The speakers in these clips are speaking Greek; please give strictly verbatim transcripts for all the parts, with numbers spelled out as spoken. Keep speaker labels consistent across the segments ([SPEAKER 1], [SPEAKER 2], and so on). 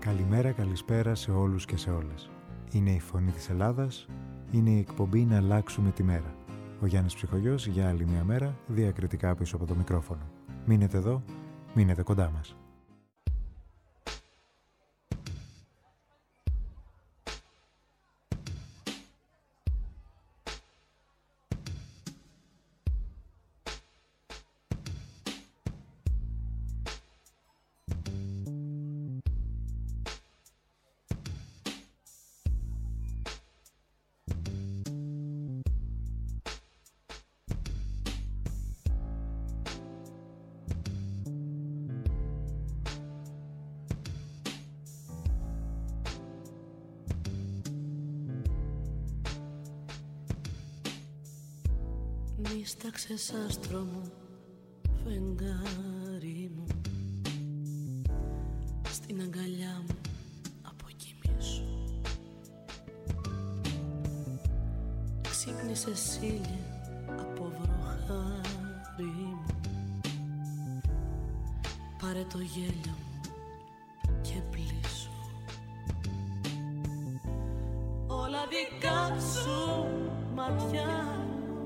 [SPEAKER 1] Καλημέρα, καλησπέρα σε όλους και σε όλες. Είναι η Φωνή της Ελλάδας, είναι η εκπομπή «Να αλλάξουμε τη μέρα». Ο Γιάννης Ψυχογιός για άλλη μια μέρα, διακριτικά πίσω από το μικρόφωνο. Μείνετε εδώ, μείνετε κοντά μας.
[SPEAKER 2] Νίσταξες άστρο μου, φεγγάρι μου, στην αγκαλιά μου αποκοιμήσου. Ξύπνησες ήλια από βροχάρι μου, πάρε το γέλιο μου και πλήσου. Όλα δικά σου ματιά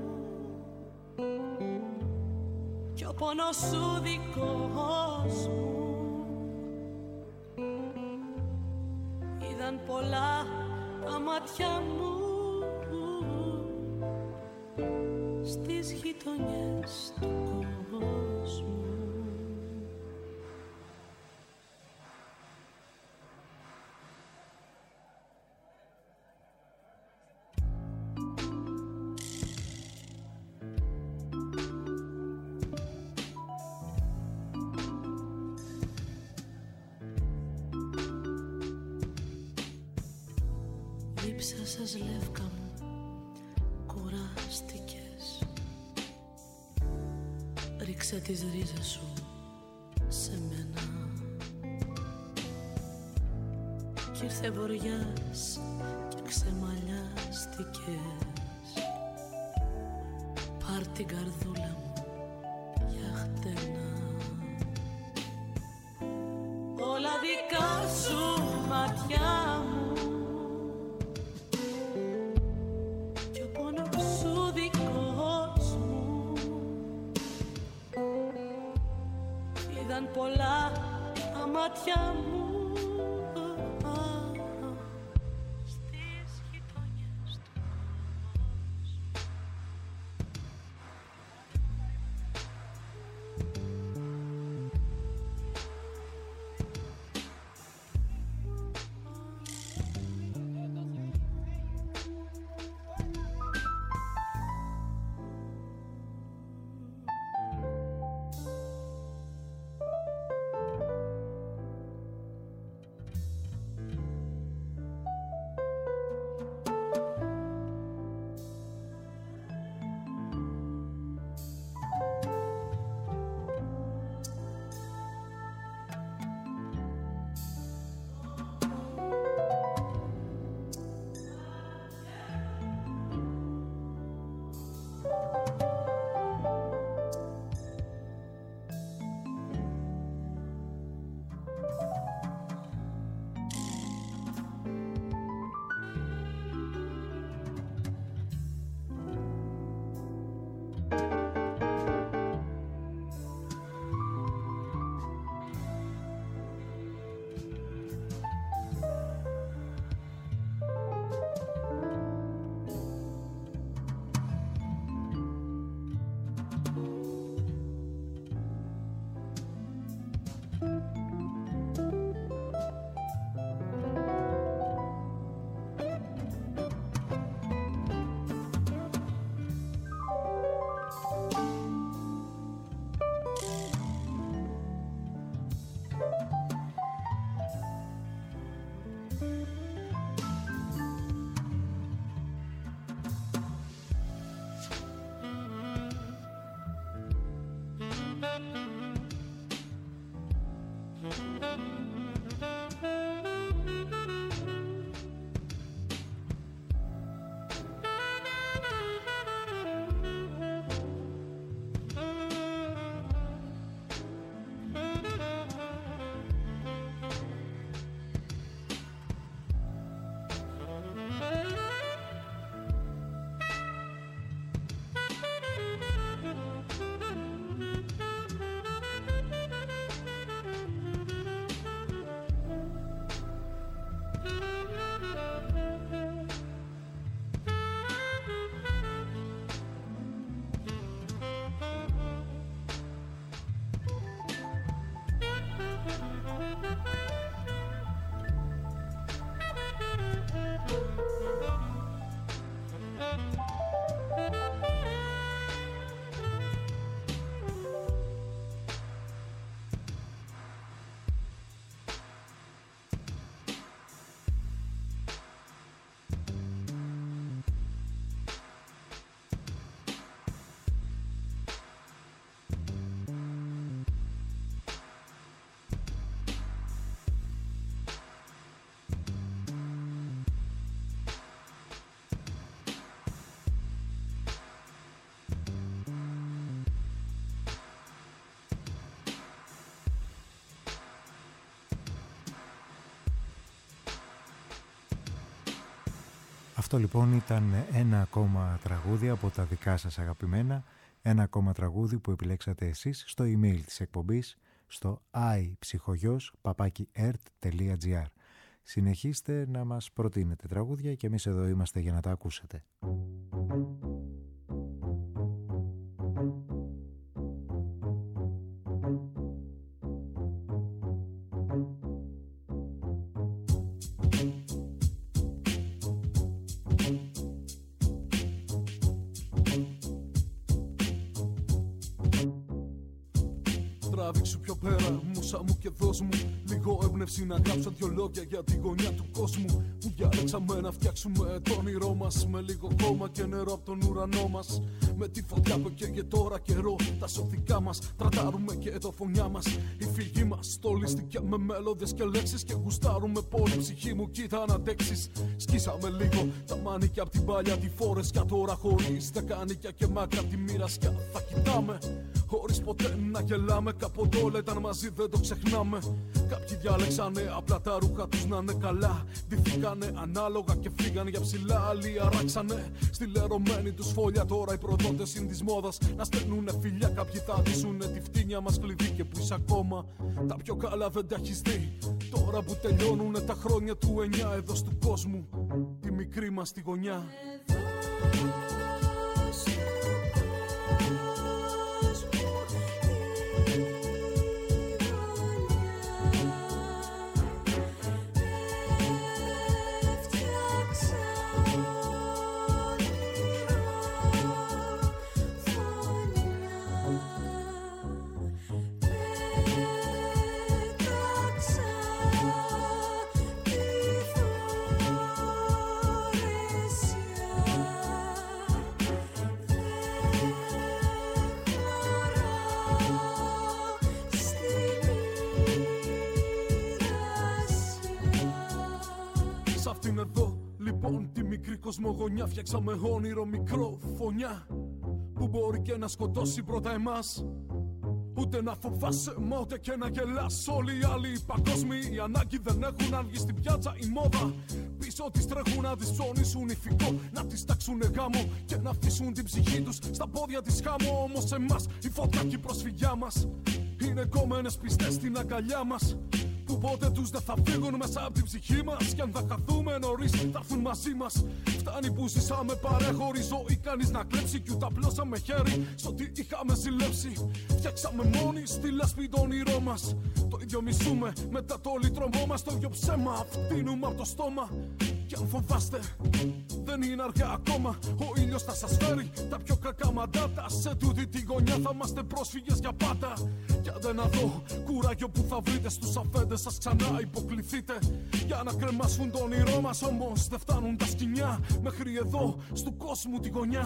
[SPEAKER 2] κι ο πόνος σου δικός μου. Είδαν πολλά τα μάτια μου στις γειτονιές του κόσμου. Δίψασες λεύκα μου, κουράστηκες. Ρίξε τις ρίζες σου σε μένα κι ήρθε βοριάς και ξεμαλιάστηκες. Πάρ' την καρδούλα μου για χτένα. Όλα δικά σου ματιά μου πολλά τα μάτια μου στις γειτονιές του
[SPEAKER 1] Αυτό λοιπόν ήταν ένα ακόμα τραγούδι από τα δικά σας αγαπημένα, ένα ακόμα τραγούδι που επιλέξατε εσείς στο email της εκπομπής στο iψυχογιός παπάκι ερτ τελεία τζι άρ. Συνεχίστε να μας προτείνετε τραγούδια και εμείς εδώ είμαστε για να τα ακούσετε.
[SPEAKER 3] Τράβηξου πιο πέρα, μουσα μου και δώσ' μου λίγο έμπνευση να γράψω δυο λόγια για τη γωνιά του κόσμου που διάλεξαμε να φτιάξουμε το όνειρό μας με λίγο χώμα και νερό από τον ουρανό μας. Με τη φωτιά που καίγε τώρα καιρό, τα σωθικά μας τραντάρουμε και το φωνιά μας. Η φυγή μας στολίστηκε με μέλωδες και λέξεις και γουστάρουμε πολύ. Ψυχή μου κοίτα να αντέξεις. Σκίσαμε λίγο τα μανίκια απ' την παλιά τη φόρες για τώρα χωρίς δεκανίκια και μάκρα απ' τη μοιρασιά. Θα κοιτάμε χωρίς ποτέ να γελάμε. Κάποτε όλα ήταν μαζί, δεν το ξεχνάμε. Κάποιοι διάλεξανε απλά τα ρούχα τους να είναι καλά. Ντυθήκανε ανάλογα και φύγανε για ψηλά. Άλλοι αράξανε στη λερωμένη τους φόλια. Τώρα οι προδότες είναι της μόδας να στέλνουνε φιλιά. Κάποιοι θα δείσουνε τη φτύνια μας κλειδί. Και που είσαι ακόμα τα πιο καλά δεν τα έχεις δει. Τώρα που τελειώνουνε τα χρόνια του εννιά εδώ του κόσμου, τη μικρή μας τη γωνιά. Κοσμογονιά φτιάξαμε όνειρο μικρό φωνιά που μπορεί και να σκοτώσει πρώτα εμάς. Ούτε να φοβάσαι, μα ούτε και να γελάς. Όλοι οι άλλοι παγκόσμιοι ανάγκη δεν έχουν αν βγει στην πιάτσα η μόδα. Πίσω τις τρέχουν να τις ψωνίσουν ηφικό, να τις τάξουνε γάμο και να αφήσουν την ψυχή τους στα πόδια της χάμω. Όμως εμάς η φωτιά και η προσφυγιά μας είναι κόμενες πιστές στην αγκαλιά μας, που ποτέ τους δεν θα φύγουν μέσα από την ψυχή μας. Κι αν θα χαθούμε νωρίς θα έρθουν μαζί μας. Φτάνει που ζήσαμε παρέχωρη ζωή, κανείς να κλέψει κι ούτε απλώσαμε χέρι σ' ό,τι είχαμε ζηλέψει. Φτιάξαμε μόνοι στη λάσπη το όνειρό μας. Το ίδιο μισούμε μετά το λιτρωμό μας. Το ίδιο ψέμα φτύνουμε από το στόμα. Κι αν φοβάστε δεν είναι αργά ακόμα. Ο ήλιος θα σας φέρει τα πιο κακά μαντάτα. Σε τούτη τη γωνιά θα είμαστε πρόσφυγες για πάντα. Κι αν δεν αδώ κουράγιο που θα βρείτε στους αφέντες σας ξανά υποκληθείτε για να κρεμάσουν το όνειρό μας. Όμως δεν φτάνουν τα σκοινιά μέχρι εδώ στου κόσμου τη γωνιά.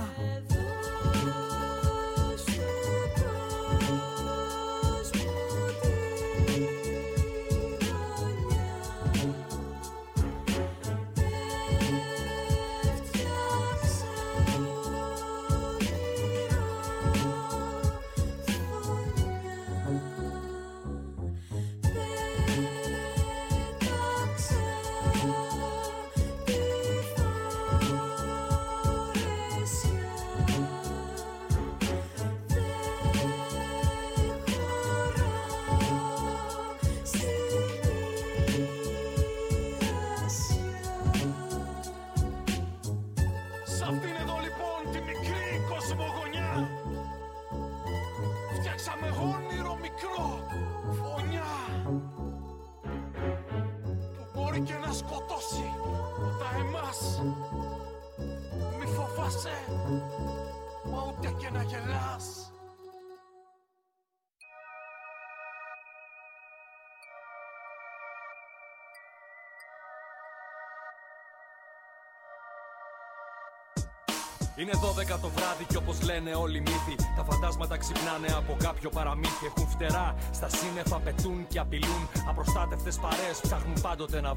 [SPEAKER 4] Είναι δώδεκα το βράδυ και όπως λένε όλοι οι μύθοι, τα φαντάσματα ξυπνάνε από κάποιο παραμύθι. Έχουν φτερά, στα σύννεφα πετούν και απειλούν. Απροστάτευτες παρέες ψάχνουν πάντοτε να βρουν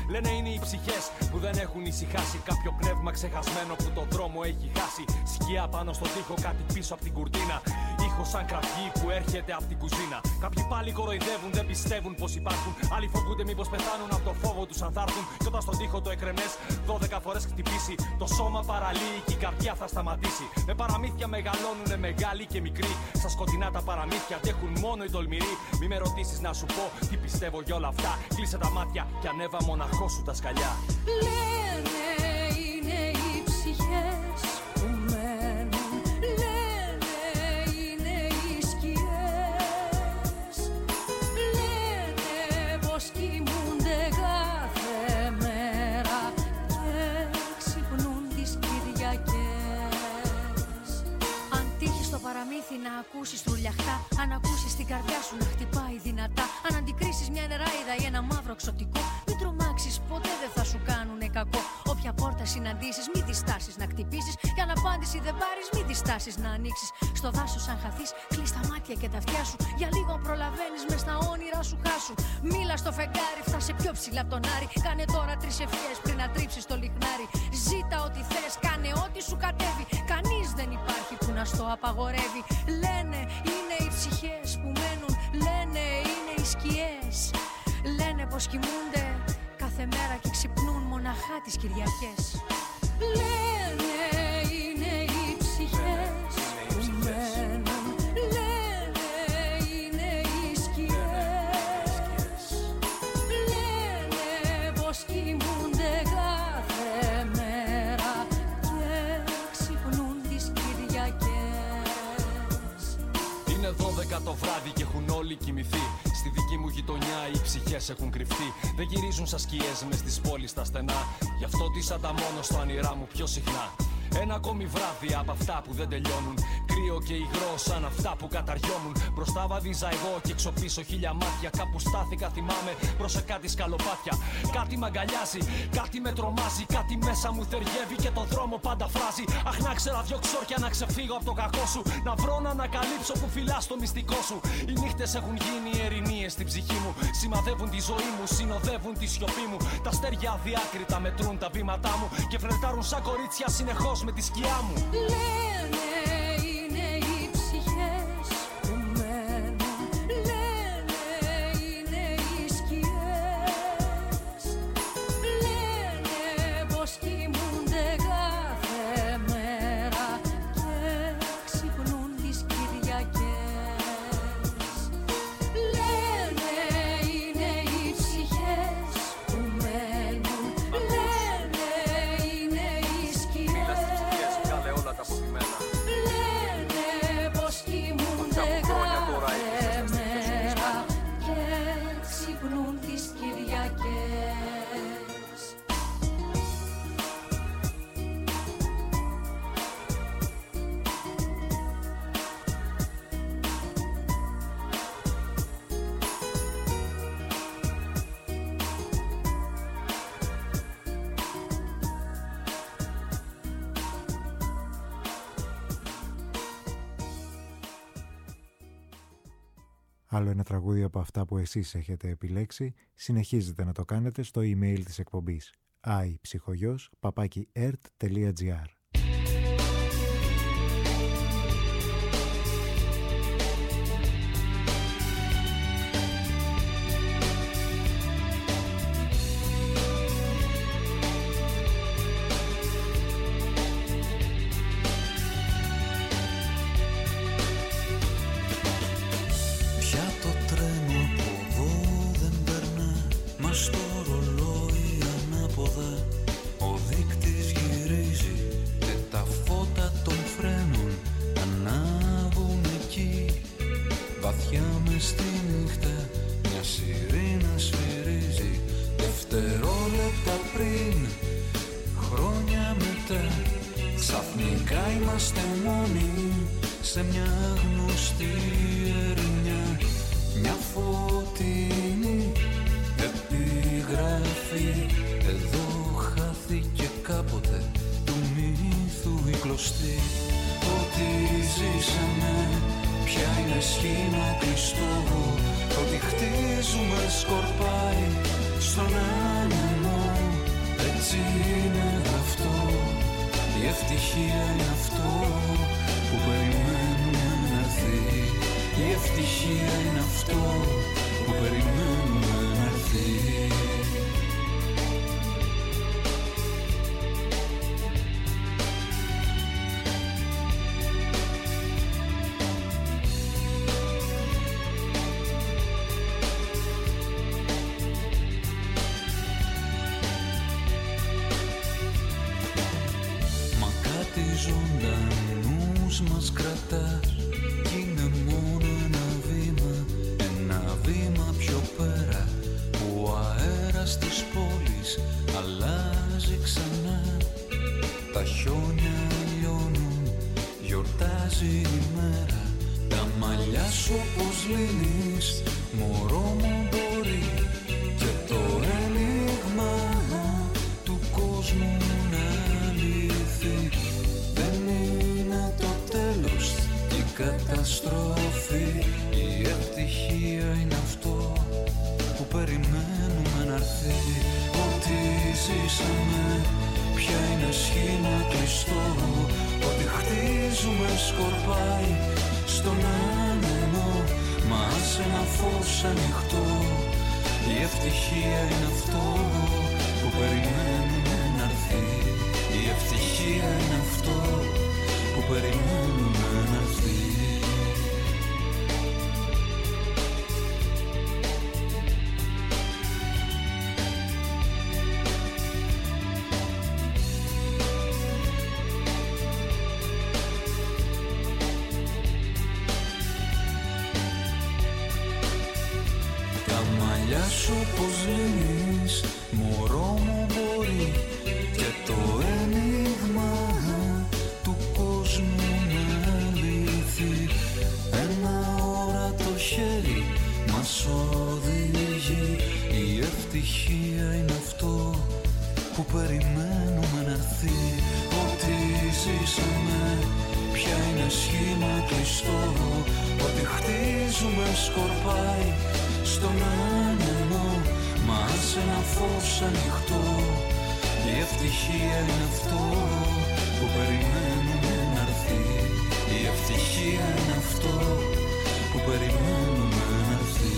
[SPEAKER 4] Λένε είναι οι ψυχές που δεν έχουν ησυχάσει. Κάποιο πνεύμα ξεχασμένο που το δρόμο έχει χάσει. Σκιά πάνω στον τοίχο, κάτι πίσω από την κουρτίνα. Ήχος σαν κραυγή που έρχεται από την κουζίνα. Κάποιοι πάλι κοροϊδεύουν, δεν πιστεύουν πως υπάρχουν. Άλλοι φοβούνται μήπως πεθάνουν από το φόβο τους αν θα έρθουν. Κι όταν στον τοίχο το εκρεμές δώδεκα φορές χτυπήσει, το σώμα παραλύει και η καρδιά θα σταματήσει. Με παραμύθια μεγαλώνουνε μεγάλοι και μικροί. Στα σκοτεινά τα παραμύθια αντέχουν μόνο οι τολμηροί. Μη με ρωτήσεις να σου πω τι πιστεύω για όλα αυτά. Κλείσε τα μάτια και ανέβα μοναχό σου τα σκαλιά.
[SPEAKER 2] Λένε είναι οι ψυχές που μένουν. Λένε είναι οι σκιές. Λένε πως κοιμούνται κάθε μέρα και ξυπνούν τις Κυριακές. Αν τύχει στο παραμύθι να ακούσεις τρουλιαχτά, αν ακούσεις την καρδιά σου να χτυπάει δυνατά, αν αντικρίσεις μια νεράιδα ή ένα μαύρο εξωτικό, μην τρομάξεις, ποτέ δεν θα σου κάνουνε κακό. Όποια πόρτα συναντήσεις, μην διστάσεις να χτυπήσεις. Για να απάντηση δεν πάρεις, μην διστάσεις να ανοίξεις. Στο δάσος αν χαθείς, κλείς τα μάτια και τα αυτιά σου. Για λίγο προλαβαίνεις, μες στα όνειρά σου χάσου. Μίλα στο φεγγάρι, φτάσε πιο ψηλά από τον Άρη. Κάνε τώρα τρεις ευχές πριν να τρίψεις το λιχνάρι. Ζήτα ό,τι θες, κάνε ό,τι σου κατέβει. Κανείς δεν υπάρχει που να στο απαγορεύει. Λένε είναι οι ψυχές που μένουν. Λένε είναι οι σκιές. Λένε πως κοιμούνται κάθε μέρα και ξυπνούν μοναχά τις Κυριακές. Λένε είναι οι ψυχές που μένουν. Λένε είναι οι σκιές. Λένε πως κοιμούνται κάθε μέρα και ξυπνούν τις Κυριακές.
[SPEAKER 4] Είναι δώδεκα το βράδυ και έχουν όλοι κοιμηθεί. Στη δική μου γειτονιά οι ψυχές έχουν κρυφτεί. Δεν γυρίζουν σαν σκιές μες στις πόλεις στα στενά. Γι' αυτό τις ανταμώνω στα όνειρά μου πιο συχνά. Ένα ακόμη βράδυ από αυτά που δεν τελειώνουν. Κρύο και υγρό σαν αυτά που καταριώνουν. Μπροστά βαδίζα εγώ και έξω πίσω χίλια μάτια. Κάπου στάθηκα, θυμάμαι, προς κάτι σκαλοπάτια. Κάτι μ' αγκαλιάζει, κάτι με τρομάζει. Κάτι μέσα μου θεργεύει και το δρόμο πάντα φράζει. Αχ, να ξέρα δυο ξόρκια να ξεφύγω από το κακό σου. Να βρω να ανακαλύψω που φυλάς το μυστικό σου. Οι νύχτες έχουν γίνει ερηνίες στην ψυχή μου. Σημαδεύουν τη ζωή μου, συνοδεύουν τη σιωπή μου. Τα αστέρια αδιάκριτα μετρούν τα βήματά μου και φλερτάρουν σαν κορίτσια συνεχώς με τη σκιά μου.
[SPEAKER 2] Λένε είναι οι ψυχές που μένουν. Λένε είναι οι σκιές. Λένε πως κοιμούνται κάθε μέρα και ξυπνούν τις Κυριακές. Λένε είναι οι ψυχές που μένουν. Λένε είναι οι σκιές. Λένε πως κοιμούνται κάθε μέρα και ξυπνούν τις Κυριακές.
[SPEAKER 1] Άλλο ένα τραγούδι από αυτά που εσείς έχετε επιλέξει συνεχίζετε να το κάνετε στο email της εκπομπής aiψυχογιός παπάκι ερτ τελεία τζι άρ.
[SPEAKER 5] Στο ρολόι ανάποδα ο δείκτης γυρίζει και τα φώτα των φρένων ανάβουν εκεί. Βαθιά μες στη νύχτα μια σιρήνα σφυρίζει. Δευτερόλεπτα πριν, χρόνια μετά, ξαφνικά είμαστε μόνοι σε μια γνωστή ερημιά. Μια φωτεινή επιγραφή εδώ χάθηκε κάποτε του μύθου η κλωστή. Ότι ζήσαμε πια είναι σχήμα κλειστό. Ότι χτίζουμε σκορπάει στον άνεμο ευτυχία είναι αυτό που περιμένουμε να έρθει. Η ευτυχία είναι αυτό που περιμένουμε να έρθει. Ζωντανούς μας κρατάς κι είναι μόνο ένα βήμα, ένα βήμα πιο πέρα που ο αέρας της πόλης αλλάζει ξανά. Τα χιόνια λιώνουν, γιορτάζει η μέρα, τα μαλλιά σου όπως λύνεις, μωρό μου μπορεί και το έλιγμα του κόσμου να λυθεί. Δεν είναι το τέλος, η καταστροφή. Η ευτυχία είναι αυτό που περιμένουμε να έρθει. Ό,τι ζήσαμε πια είναι σχήμα κλειστό. Ό,τι χτίζουμε σκορπάει στον άνεμο, μα σε ένα φως ανοιχτό. Η ευτυχία είναι αυτό που περιμένουμε να έρθει. Η ευτυχία είναι αυτό που περιμένουμε να έρθει. Τα μαλλιά σου πως λύνεις, μωρό μου μπορεί και το ένιγμα του κόσμου να λυθεί. Ένα όρατο χέρι μας οδηγεί. Η ευτυχία είναι αυτό που περιμένουμε να έρθει. Ό,τι ζήσαμε πια είναι σχήμα κλειστό. Ό,τι χτίζουμε σκορπάει στον άνεμο, μα σε ένα φως ανοιχτό. Η ευτυχία είναι αυτό που περιμένουμε να έρθει. Η ευτυχία είναι αυτό που περιμένουμε να έρθει.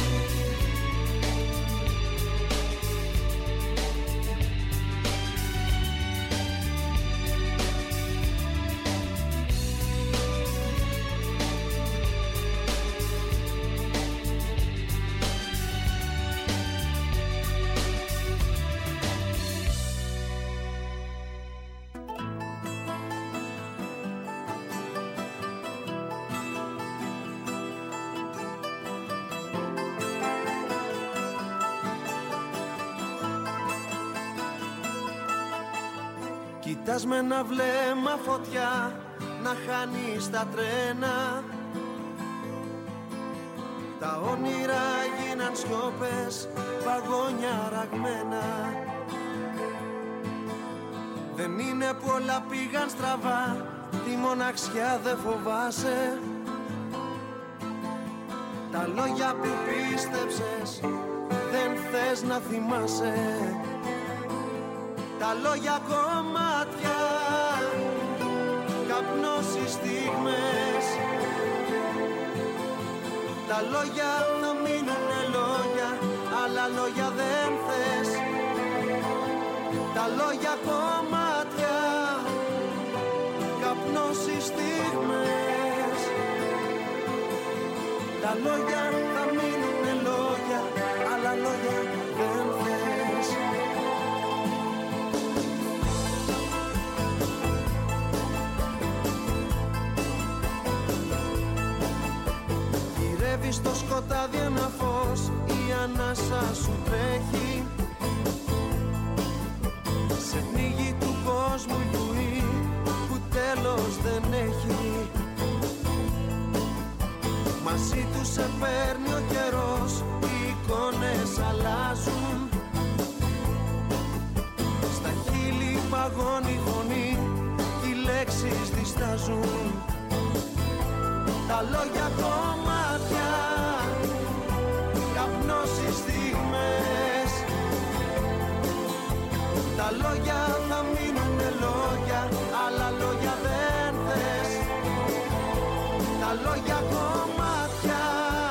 [SPEAKER 6] Κοιτάς με ένα βλέμμα φωτιά να χάνεις τα τρένα. Τα όνειρα γίναν σιώπες, βαγόνια ραγμένα. Δεν είναι που όλα πήγαν στραβά, τη μοναξιά δεν φοβάσαι. Τα λόγια που πίστεψες δεν θες να θυμάσαι. Τα λόγια κομμάτια, καπνός οι στιγμές. Τα λόγια θα μείνουνε λόγια, αλλά λόγια δεν θες. Τα λόγια κομμάτια, καπνός οι στιγμές. Τα λόγια θα μείνουνε λόγια, αλλά λόγια δεν θες. Στο σκοτάδι ένα φως, η ανάσα σου τρέχει. Σε πνίγει του κόσμου η βουή που τέλος δεν έχει. Μαζί του σε παίρνει ο καιρός, οι εικόνες αλλάζουν. Στα χείλη παγώνει η φωνή, οι λέξεις διστάζουν. Τα λόγια κομμάτια, καπνός οι στιγμές. Τα λόγια θα μείνουνε λόγια, αλλά τα λόγια κομμάτια,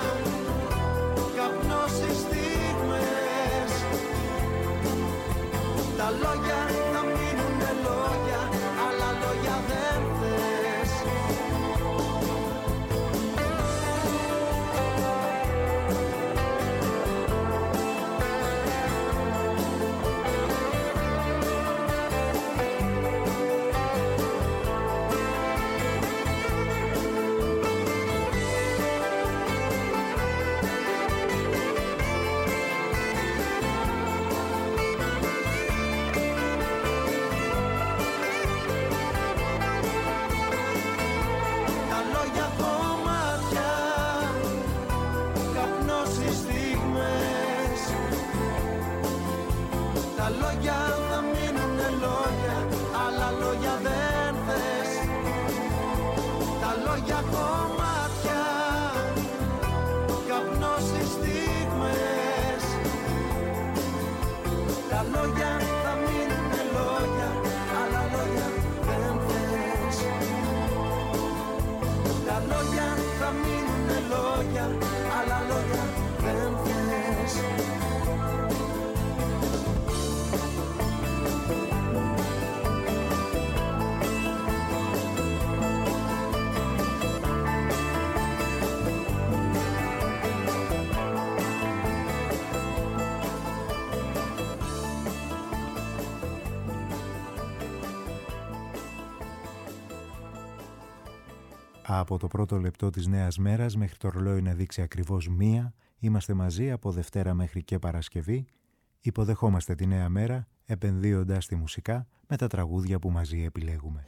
[SPEAKER 6] καπνός στις στιγμές. Τα λόγια θα μείνουνε λόγια, άλλα λόγια δεν θες. Τα λόγια θα μείνουνε λόγια, άλλα λόγια δεν θες. Τα λόγια κομμάτια, καπνός στις στιγμές. Τα λόγια θα μείνουνε λόγια, άλλα λόγια δεν θες. Τα λόγια θα μείνουνε λόγια, άλλα λόγια δεν θες.
[SPEAKER 1] Από το πρώτο λεπτό της νέας μέρας μέχρι το ρολόι να δείξει ακριβώς μία, είμαστε μαζί από Δευτέρα μέχρι και Παρασκευή. Υποδεχόμαστε τη νέα μέρα, επενδύοντας τη μουσικά με τα τραγούδια που μαζί επιλέγουμε.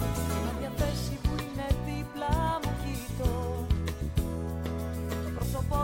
[SPEAKER 7] Πρόσωπο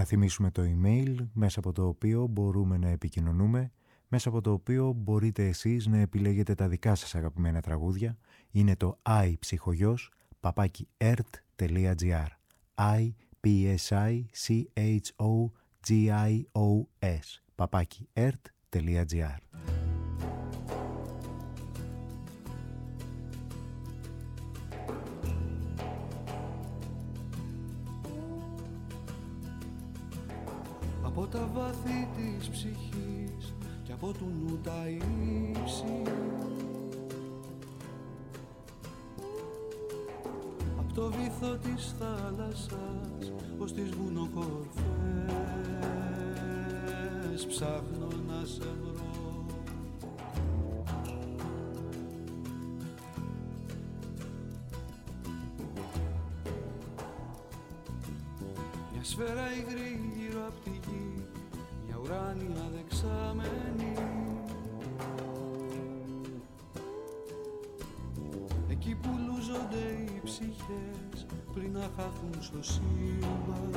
[SPEAKER 1] θυμίσουμε το email μέσα από το οποίο μπορούμε να επικοινωνούμε, μέσα από το οποίο μπορείτε εσείς να επιλέγετε τα δικά σας αγαπημένα τραγούδια. Είναι το iPsychogos παπάκι ερτ τελεία τζι άρ i p s i c h o g i o s παπάκι ερτ τελεία τζι άρ.
[SPEAKER 5] Από τα βάθη της ψυχής και από του νου τα ύψη, απ' το βυθό της θάλασσας ως τις βουνοκορφές ψάχνω να σε βρω. Μια σφαίρα υγρή γύρω απ' τη γη, μια ουράνια δεξαμενή, εκεί που λούζονται οι ψυχές πριν να χαθούν στο σύμπαν.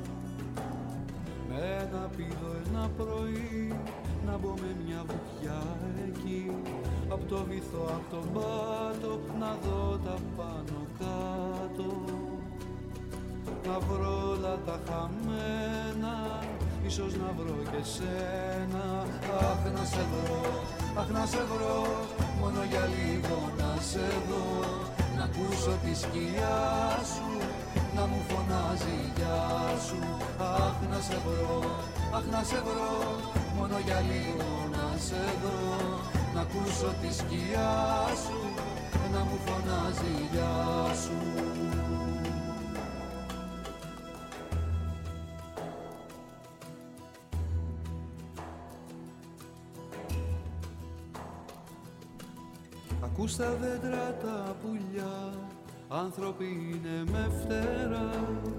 [SPEAKER 5] Με ένα πήδο ένα πρωί να μπω με μια βουτιά εκεί, απ' το βυθό, απ' τον πάτο να δω τα πάνω κάτω, να βρω όλα τα χαμένα, ίσως να βρω και σένα. Αχ να σε βρω, αχ να σε βρω, μόνο για λίγο να σε δω, να ακούσω τη σκιά σου, να μου φωνάζει γεια σου. Αχ να σε βρω, αχ να σε βρω, μόνο για λίγο να σε δω, να ακούσω τη σκιά σου, να μου φωνάζει γεια σου. Ακούς τα δέντρα τα πουλιά, άνθρωποι είναι με φτερά,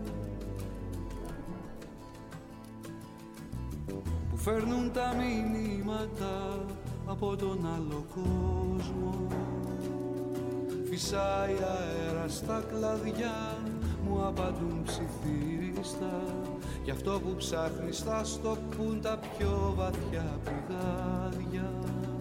[SPEAKER 5] που φέρνουν τα μηνύματα από τον άλλο κόσμο. Φυσάει αέρα στα κλαδιά, μου απαντούν ψιθύριστα, γι' αυτό που ψάχνεις θα στο πουν τα πιο βαθιά πηγάδια.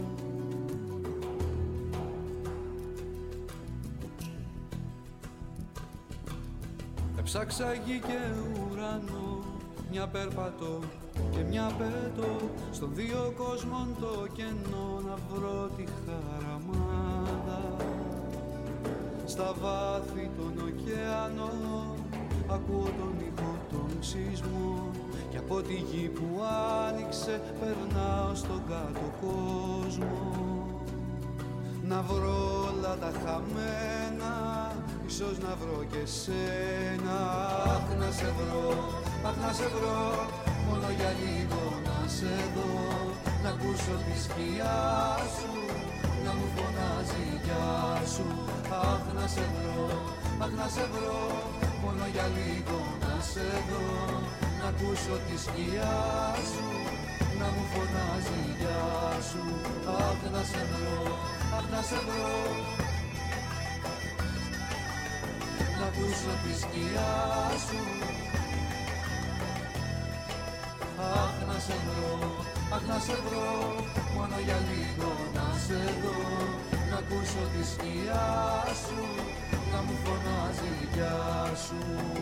[SPEAKER 5] Ψάξα γη και ουρανό, μια περπατώ και μια πέτω, στον δύο κόσμων το κενό να βρω τη χαραμάδα. Στα βάθη των ωκεανών ακούω τον ήχο των σεισμών, και από τη γη που άνοιξε περνάω στον κάτω κόσμο. Να βρω όλα τα χαμένα, ίσως να βρω και σένα. Αχ να σε βρω, αχ να σε βρω, μόνο για λίγο να σε δω, να ακούσω τη σκιά σου, να μου φωνάζει γεια σου. Αχ να σε βρω, αχ να σε βρω, μόνο για λίγο να σε δω, να ακούσω τη σκιά σου, να μου φωνάζει γεια σου. Αχ να σε βρω, αχ να σε βρω, να ακούσω τη σκιά σου. Αχ να σε βρω, αχ να σε βρω, μόνο για λίγο να σε δω, να ακούσω τη σκιά σου, να μου φωνάζει γεια σου.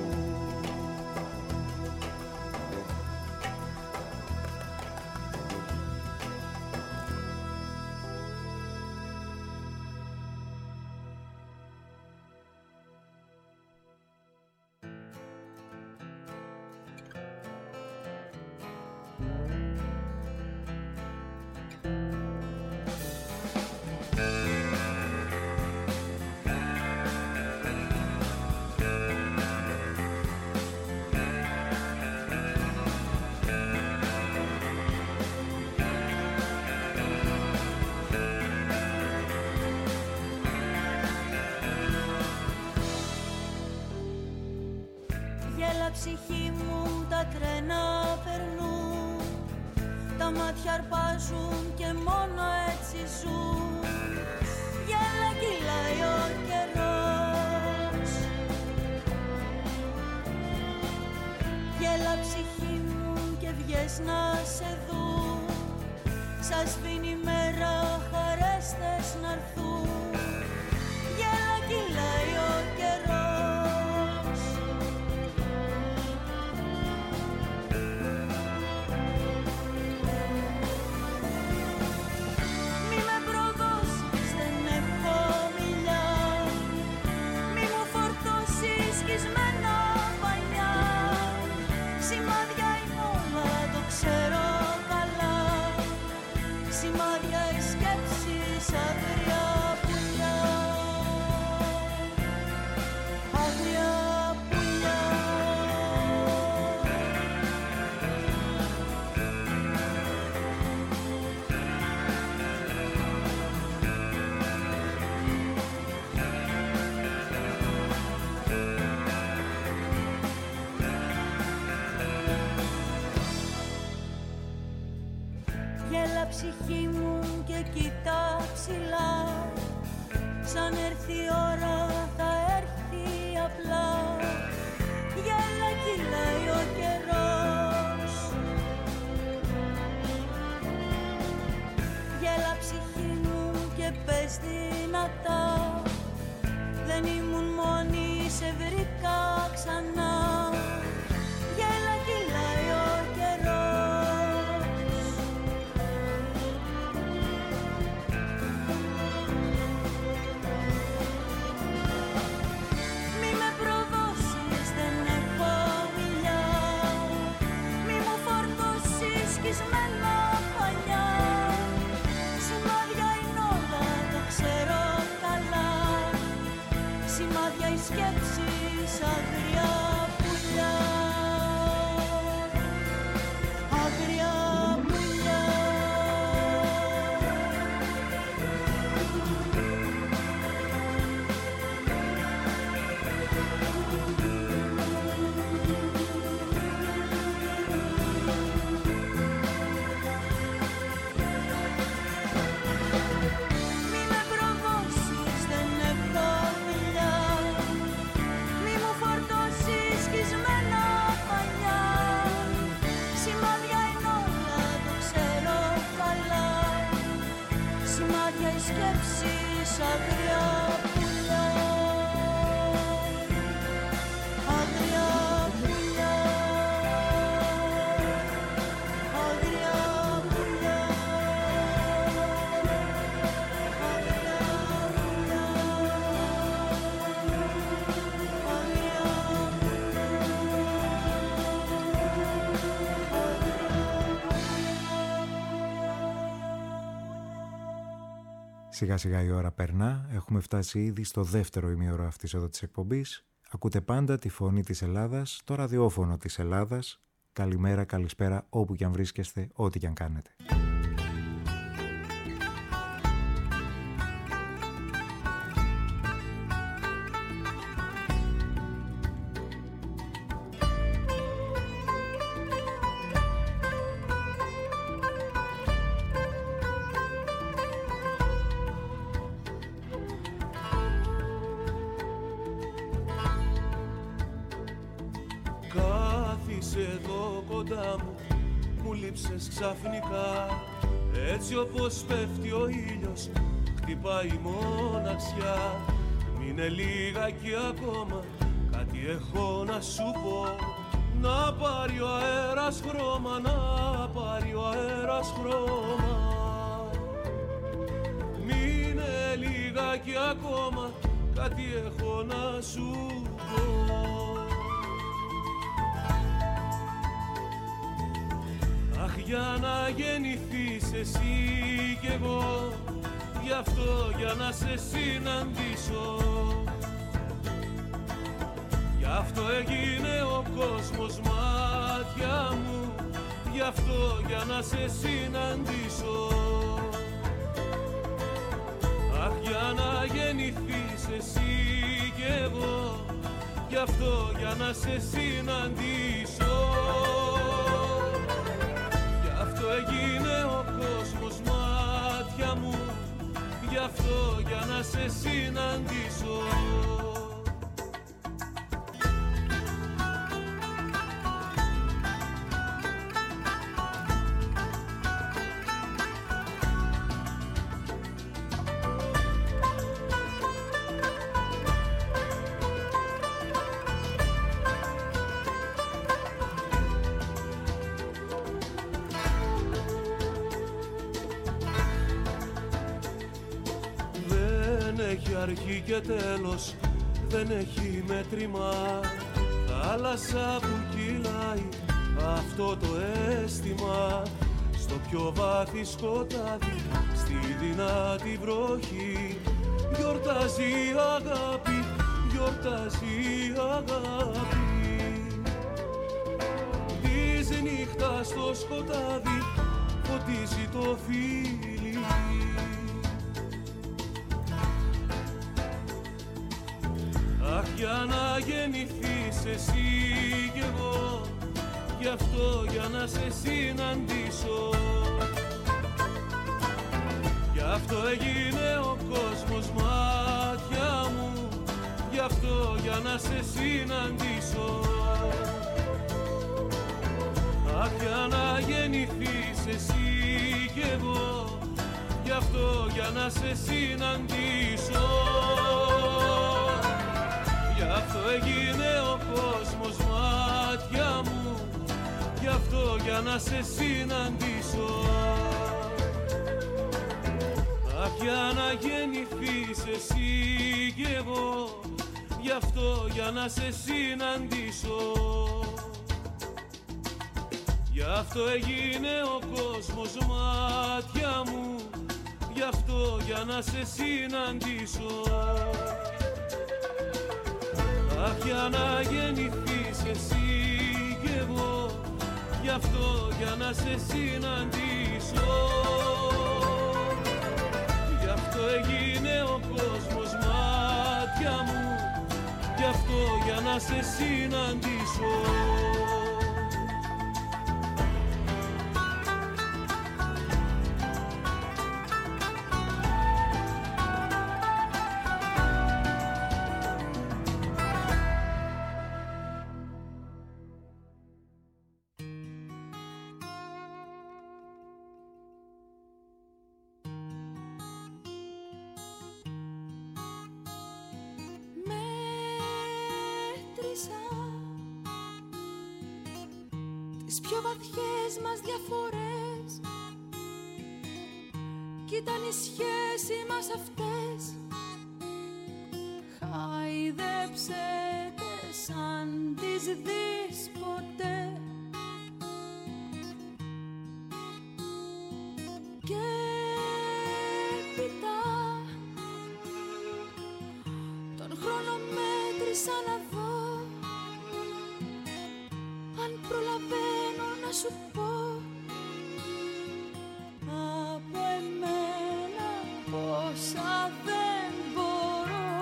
[SPEAKER 7] Ψυχή μου τα τρένα περνούν, τα μάτια αρπάζουν και μόνο έτσι ζουν. Γέλα κυλάει ο καιρός, γέλα ψυχή θες να σε δουν, σας σβήνει η μέρα, χαρές θες να έρθουν. Γέλα κυλάει ο καιρός, μη με προδώσεις, δεν έχω μιλιά, μη μου φορτώσεις σκισμένα πανιά. Σημάδια είναι όλα, το ξέρω καλά, σημάδια οι σκέψεις, άγρια πουλιά, άγρια πουλιά. Γέλα ψυχή μου και κοίτα ψηλά, σαν έρθει η ώρα θα έρθει απλά. Γέλα κυλάει ο καιρός, γέλα ψυχή μου και πες δυνατά, δεν ήμουν μόνη, σε βρήκα ξανά. Γέλα κυλάει ο καιρός, μη με προδώσεις, δεν έχω μιλιά, μη μου φορτώσεις σκισμένα πανιά. Σημάδια είναι όλα, το ξέρω καλά, σημάδια οι σκέψεις, άγρια πουλιά, άγρια πουλιά. Μη με προδώσεις, δεν έχω μιλιά, μη μου φορτώσεις σκισμένα πανιά. Σημάδια είναι όλα, το ξέρω καλά, σημάδια οι σκέψεις, άγρια πουλιά, άγρια πουλιά, άγρια πουλιά,
[SPEAKER 1] Σιγά σιγά η ώρα περνά, έχουμε φτάσει ήδη στο δεύτερο ημίωρο αυτής εδώ της εκπομπής. Ακούτε πάντα τη φωνή της Ελλάδας, το ραδιόφωνο της Ελλάδας. Καλημέρα, καλησπέρα, όπου κι αν βρίσκεστε, ό,τι κι αν κάνετε.
[SPEAKER 6] Κάθισε εδώ κοντά μου, μου λείψες ξαφνικά. Έτσι όπως πέφτει ο ήλιος, χτυπάει η μοναξιά. Μείνε λίγακι ακόμα, κάτι έχω να σου πω. Να πάρει ο αέρας χρώμα, να πάρει ο αέρας χρώμα. Μείνε λίγακι ακόμα, κάτι έχω να σου πω. Αχ, για να γεννηθείς εσύ κι εγώ, γι' αυτό για να σε συναντήσω. Γι' αυτό έγινε ο κόσμος μάτια μου, γι' αυτό για να σε συναντήσω. Αχ, για να γεννηθείς εσύ κι εγώ, γι' αυτό για να σε συναντήσω. Έγινε ο κόσμος μάτια μου, γι' αυτό για να σε συναντήσω. έχει αρχή και τέλος, δεν έχει μέτρημα. Θάλασσα που κυλάει αυτό το αίσθημα, στο πιο βάθη σκοτάδι, στη δυνατή βροχή. Γιορτάζει η αγάπη, γιορτάζει η αγάπη. Της νύχτας στο σκοτάδι φωτίζει το φίλι. Αχ, για να γεννηθείς εσύ κι εγώ, γι' αυτό για να σε συναντήσω. Γι' αυτό έγινε ο κόσμος μάτια μου, γι' αυτό για να σε συναντήσω. Αχ, για να γεννηθείς εσύ κι εγώ, γι' αυτό για να σε συναντήσω. Γι' αυτό έγινε ο κόσμος μάτια μου, γι' αυτό για να σε συναντήσω. Αχ, για να γεννηθείς εσύ κι εγώ, γι' αυτό για να σε συναντήσω. Γι' αυτό έγινε ο κόσμος μάτια μου, γι' αυτό για να σε συναντήσω. Αχ, για να γεννηθείς εσύ κι εγώ, γι' αυτό για να σε συναντήσω. Γι' αυτό έγινε ο κόσμος μάτια μου, γι' αυτό για να σε συναντήσω.
[SPEAKER 7] Τις πιο βαθιές μας διαφορές κι ήταν η σχέση μας αυτές. Χάιδεψε τες αν τις δεις ποτέ. Και έπειτα τον χρόνο μέτρησα να δω αν προλαβαίνω να σου πω από εμένα πόσα δεν μπορώ.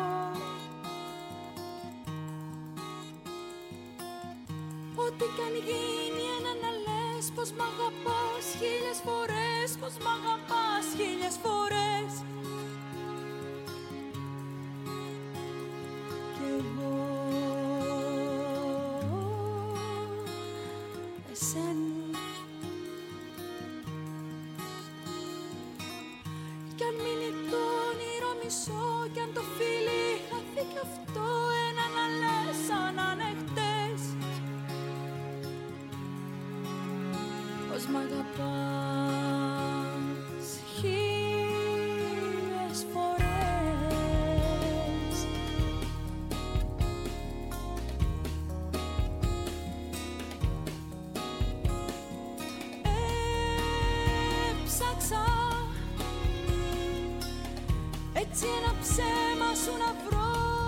[SPEAKER 7] Ό,τι κι αν γίνει ένα να λες πως μ' αγαπάς χίλιες φορές, πως μ' αγαπάς χίλιες φορές. Κι εγώ εσένα. Κι αν μείνει το όνειρο μισό, κι αν το φίλι χαθεί κι αυτό, ένα να λες σαν να είναι χτες, πως μ' αγαπάς χίλιες φορές. Έψαξα έτσι ένα ψέμα σου να βρω,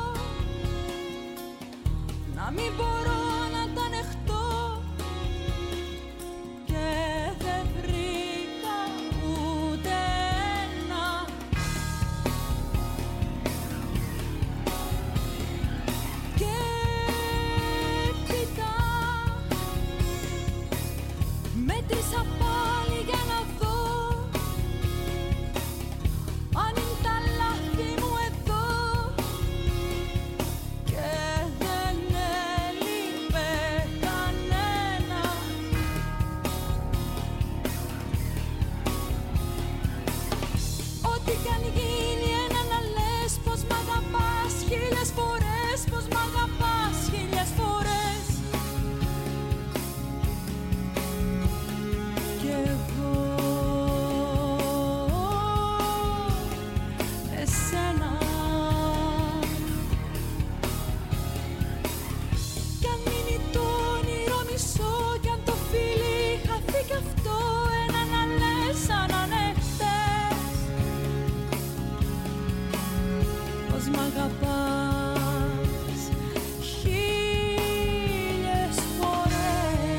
[SPEAKER 7] να μην μπορώ να τα ανεχτώ, και δεν βρήκα ούτε ένα. Και έπειτα μέτρησα πάλι για να δω αν είναι τα λάθη μου εδώ, και δεν έλειπε κανένα. Ό,τι κι αν γίνει ένα να λες πως μ' αγαπάς χίλιες φορές, πως μ' αγαπάς χίλιες φορές. Κι εγώ εσένα. μ' αγαπάς χίλιες φορές.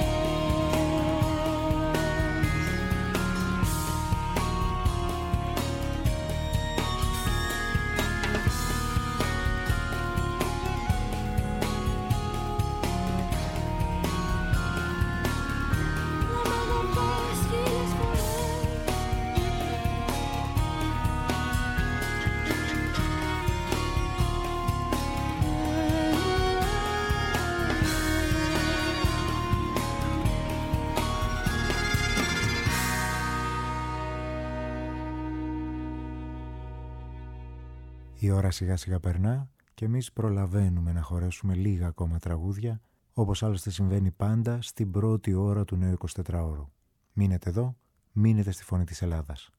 [SPEAKER 1] Η ώρα σιγά σιγά περνά και εμείς προλαβαίνουμε να χωρέσουμε λίγα ακόμα τραγούδια, όπως άλλωστε συμβαίνει πάντα στην πρώτη ώρα του νέου εικοσιτετράωρου. Μείνετε εδώ, μείνετε στη Φωνή της Ελλάδας.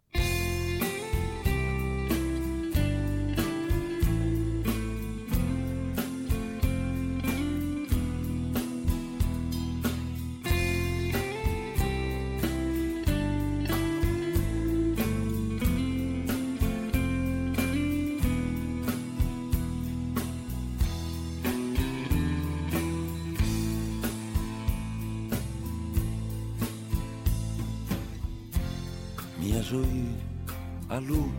[SPEAKER 8] Μια ζωή αλλού,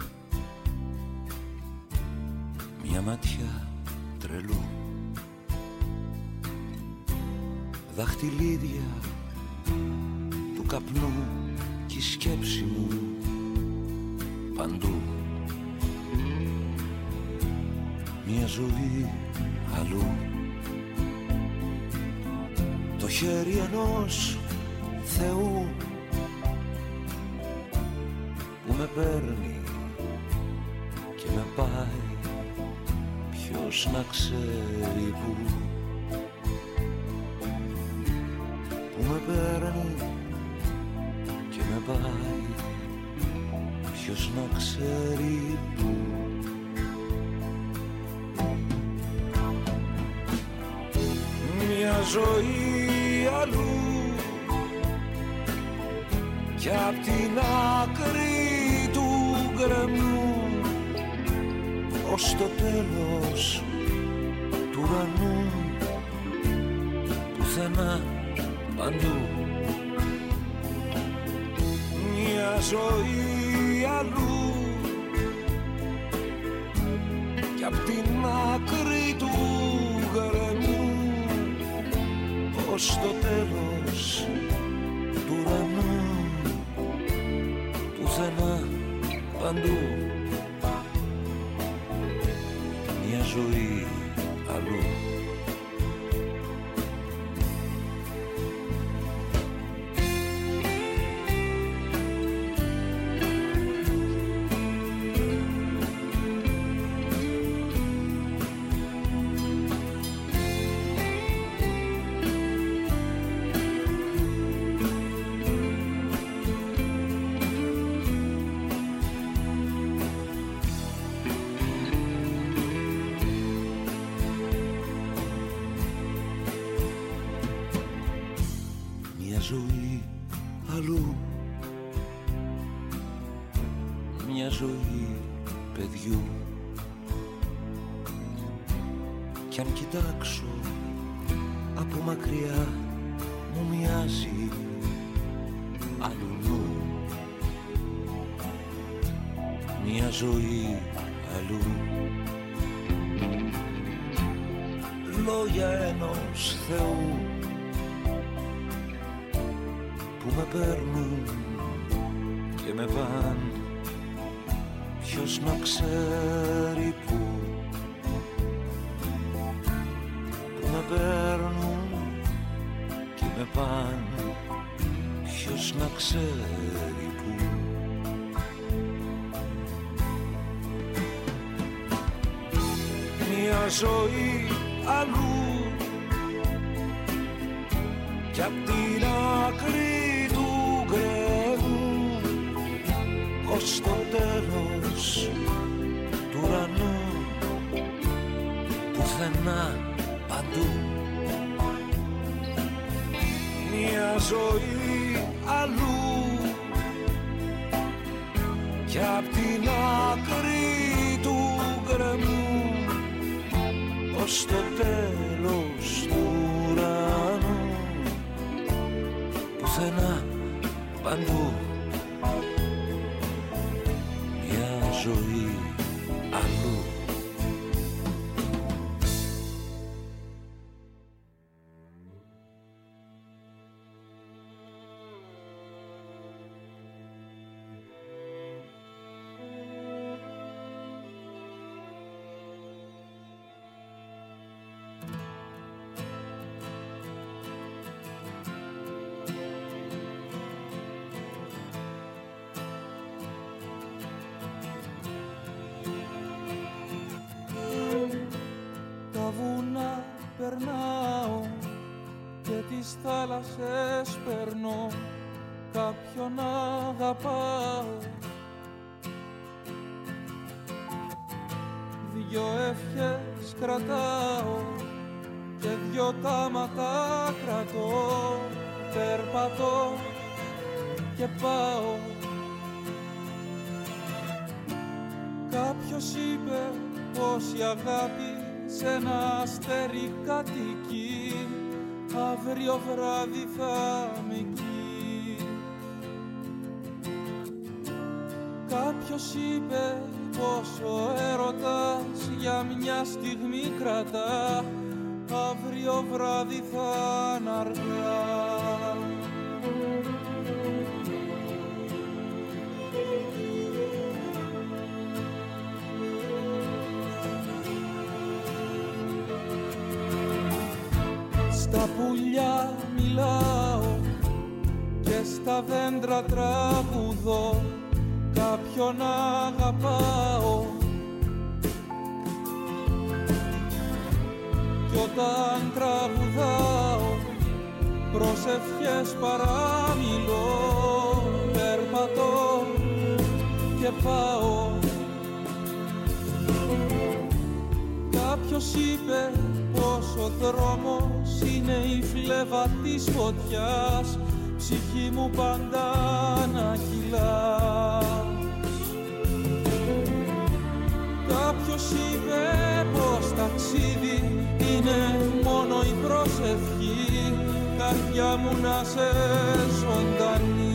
[SPEAKER 8] μια ματιά τρελού, δαχτυλίδια του καπνού κι η σκέψη μου παντού. Μια ζωή αλλού, το χέρι ενός Θεού που με παίρνει και με πάει, ποιος να ξέρει που. Που με παίρνει και με πάει, ποιος να ξέρει που. Μια ζωή αλλού κι απ' την άκρη του γκρεμού ως το τέλος του ουρανού, πουθενά παντού. Μια ζωή αλλού κι απ' την άκρη του γκρεμού ως το τέλος του ουρανού, πουθενά παντού. Μια ζωή αλλού. Ζωή αλλού, μια ζωή παιδιού, κι αν κοιτάξω από μακριά μου μοιάζει αλλού. Μια ζωή αλλού, λόγια ενός Θεού που με παίρνουν και με παν, ποιος να ξέρει που. Που με παίρνουν και με παν, ποιος να ξέρει που. Μια ζωή αλλού κι απ' την άκρη του γκρεμού ως το τέλος του ουρανού, πουθενά παντού. Μια ζωή αλλού κι απ' την άκρη του γκρεμού άντρε μου, ως το τέλος του ουρανού, πουθενά, παντού, μια ζωή αλλού.
[SPEAKER 5] θάλασσες περνώ, κάποιον αγαπάω. Δυο ευχές κρατάω και δυο τάματα κρατώ. Περπατώ και πάω. Κάποιος είπε πως η αγάπη σε ένα αστέρι κατοικεί, αύριο βράδυ θα είμαι εκεί. Κάποιος είπε πως ο έρωτας για μια στιγμή κρατά, αύριο βράδυ θα είναι αργά. Στα πουλιά μιλάω και στα δέντρα τραγουδώ, κάποιον αγαπάω. Κι όταν τραγουδάω προσευχές παραμιλώ, περπατώ και πάω. Κάποιος είπε πως ο δρόμος είναι η φλέβα της φωτιάς, ψυχή μου πάντα να κυλά. Κάποιος είπε πως ταξίδι είναι μόνο η προσευχή, καρδιά μου να σε ζωντανή.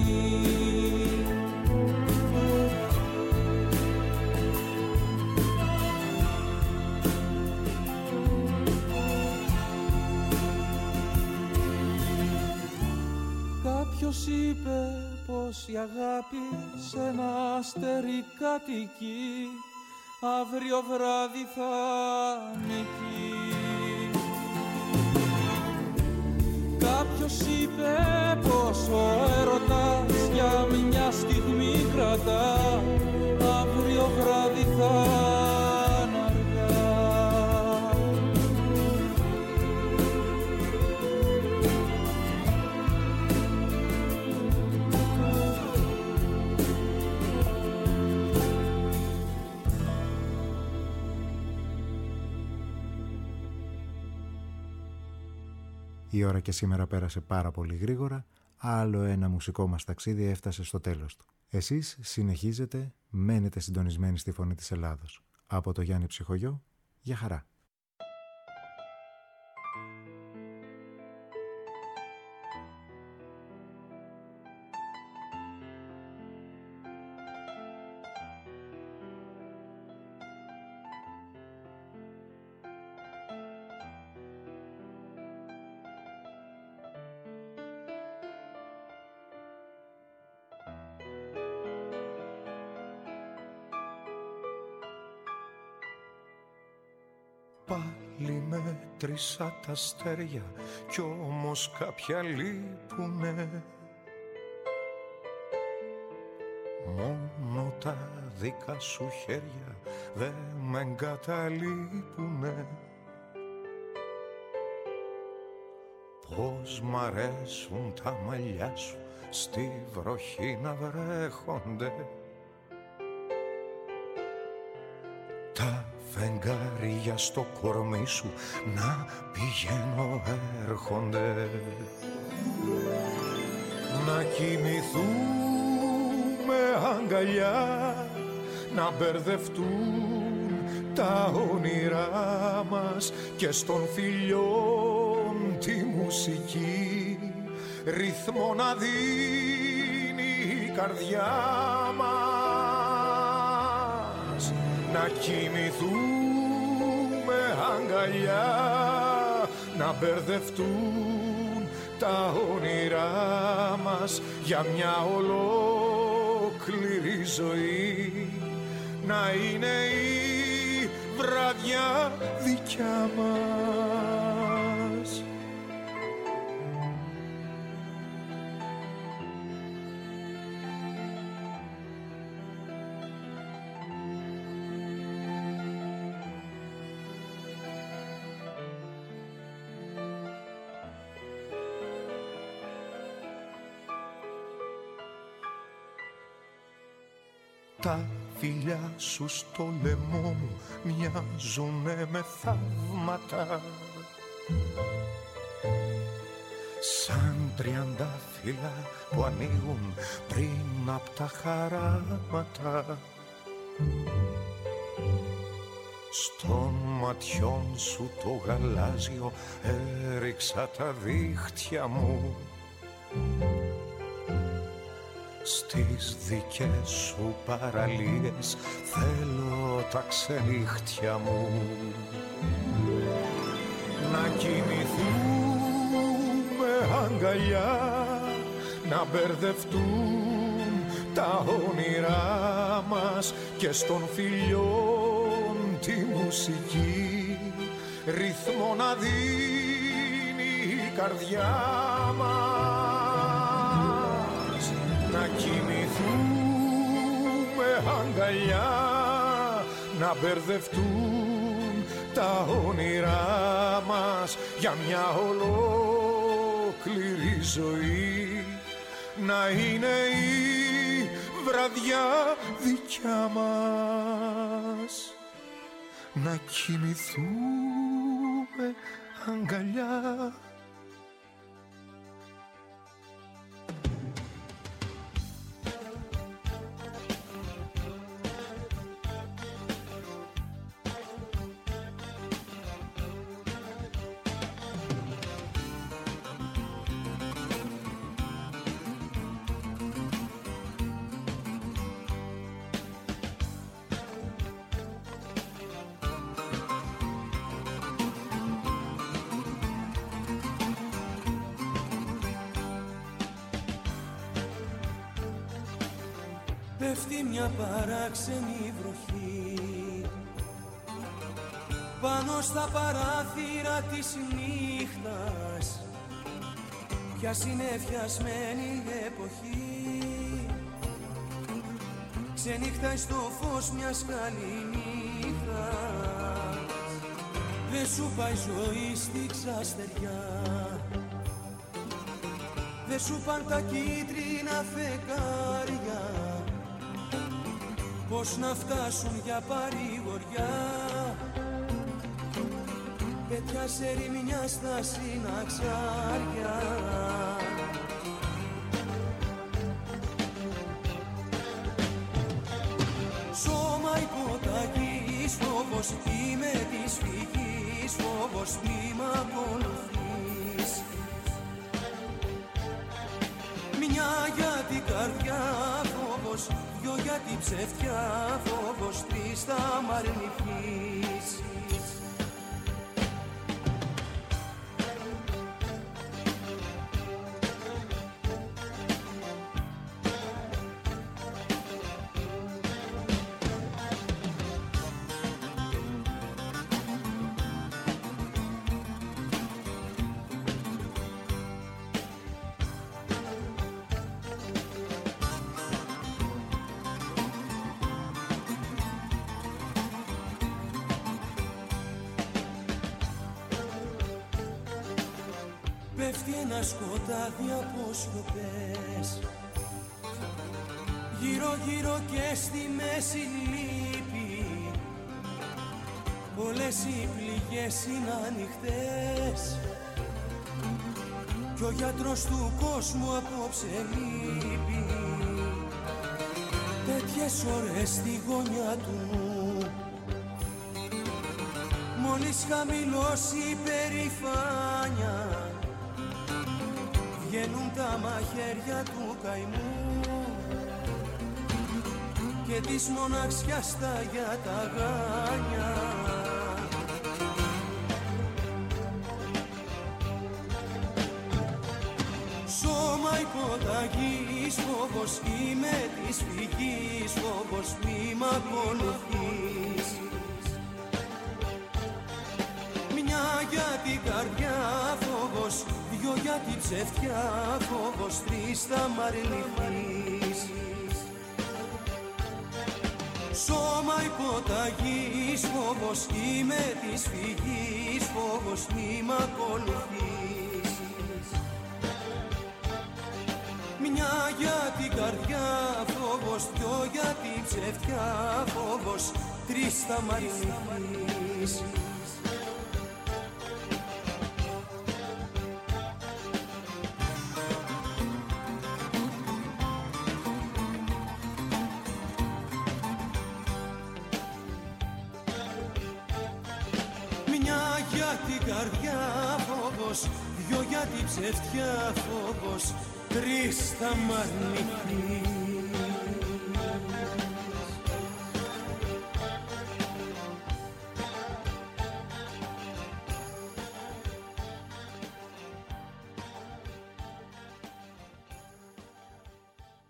[SPEAKER 5] Κάποιος είπε πως η αγάπη σε ένα αστέρι κατοικεί, αύριο βράδυ θα είναι εκεί. Κάποιος είπε πως ο έρωτας για μια στιγμή κρατά, αύριο βράδυ θα είναι αργά.
[SPEAKER 1] Η ώρα και σήμερα πέρασε πάρα πολύ γρήγορα, άλλο ένα μουσικό μας ταξίδι έφτασε στο τέλος του. Εσείς συνεχίζετε, μένετε συντονισμένοι στη Φωνή της Ελλάδος. Από το Γιάννη Ψυχογειό, για χαρά.
[SPEAKER 9] Πάλι μέτρησα τα αστέρια κι όμως κάποια λείπουνε. Μόνο τα δικά σου χέρια δεν με εγκαταλείπουνε. Πώς μ' αρέσουν τα μαλλιά σου στη βροχή να βρέχονται, τα φεγγάρια στο κορμί σου να πηγαίνω έρχονται. Να κοιμηθούμε αγκαλιά, να μπερδευτούν τα όνειρά μας και στον φιλιών τη μουσική ρυθμό να δίνει η καρδιά μας, να κοιμηθούμε αγκαλιά, να μπερδευτούν τα όνειρά μας για μια ολόκληρη ζωή, να είναι η βραδιά δικιά μας. Τα φιλιά σου στο λαιμό μου μοιάζουνε με θαύματα, σαν τριαντάφυλλα που ανοίγουν πριν απ' τα χαράματα. Στον ματιών σου το γαλάζιο έριξα τα δίχτυα μου, στις δικές σου παραλίες θέλω τα ξενύχτια μου, να κοιμηθούμε αγκαλιά, να μπερδευτούν τα όνειρά μας και στον φιλιών τη μουσική ρυθμό να δίνει η καρδιά μας, να κοιμηθούμε αγκαλιά, να μπερδευτούν τα όνειρά μας για μια ολόκληρη ζωή, να είναι η βραδιά δικιά μας, να κοιμηθούμε αγκαλιά.
[SPEAKER 10] Πέφτει μια παράξενη βροχή πάνω στα παράθυρα της νύχτας, πια συνεφιασμένη εποχή, ξενύχταει στο φως μιας καληνύχτας. Δεν σου πάει ζωή στη ξαστεριά, δεν σου παν τα κίτρινα φεγγάρια, πώς να φτάσουν για παρηγοριά. Πέτια σε ρημιά στα συναξάρια, σώμα υποταγής φόβος, είμαι της φυγής φόβος, μη μ' ακολουθείς. Μια για την καρδιά φόβος, δυο για την ψευτιά φόβος, τρεις θα μ' αρνηθείς. Πέφτει ένα σκοτάδι από σιωπές, γύρω γύρω και στη μέση λύπη, όλες οι πληγές είναι ανοιχτές κι ο γιατρός του κόσμου απόψε λείπει. Τέτοιες ώρες στη γωνιά του Μόλις χαμηλώσει η περηφάνια, βγαίνουν τα μαχαίρια του καημού και της μοναξιάς τα για τα γάνια. Σώμα υποταγής φόβος, είμαι της φυγής φόβος, μη μ' ακολουθείς. Μια για την καρδιά φόβος, δυο για την ψευτιά φόβος, τρεις θα μ' αρνηθείς. Σώμα υποταγής φόβος, είμαι της φυγής φόβος, μη μ' ακολουθείς. Μια για την καρδιά φόβος, δυο για την ψευτιά φόβος, τρεις θα μ' αρνηθείς. Καρδιά φόβος, δυο για την ψευτιά φόβος, τρεις θα μ' αρνηθείς.